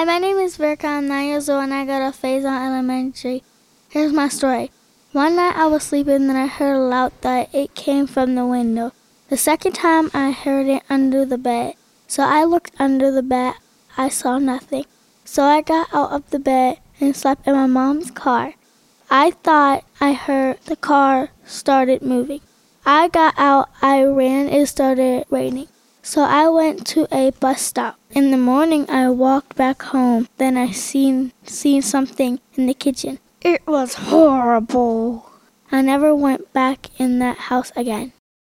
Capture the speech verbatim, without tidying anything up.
Hi, my name is Verka. I'm nine years old and I go to Faison Elementary. Here's my story. One night I was sleeping and I heard a loud thud. It came from the window. The second time I heard it under the bed. So I looked under the bed. I saw nothing. So I got out of the bed and slept in my mom's car. I thought I heard the car started moving. I got out, I ran, it started raining. So I went to a bus stop. In the morning I walked back home. Then I seen seen something in the kitchen. It was horrible. I never went back in that house again.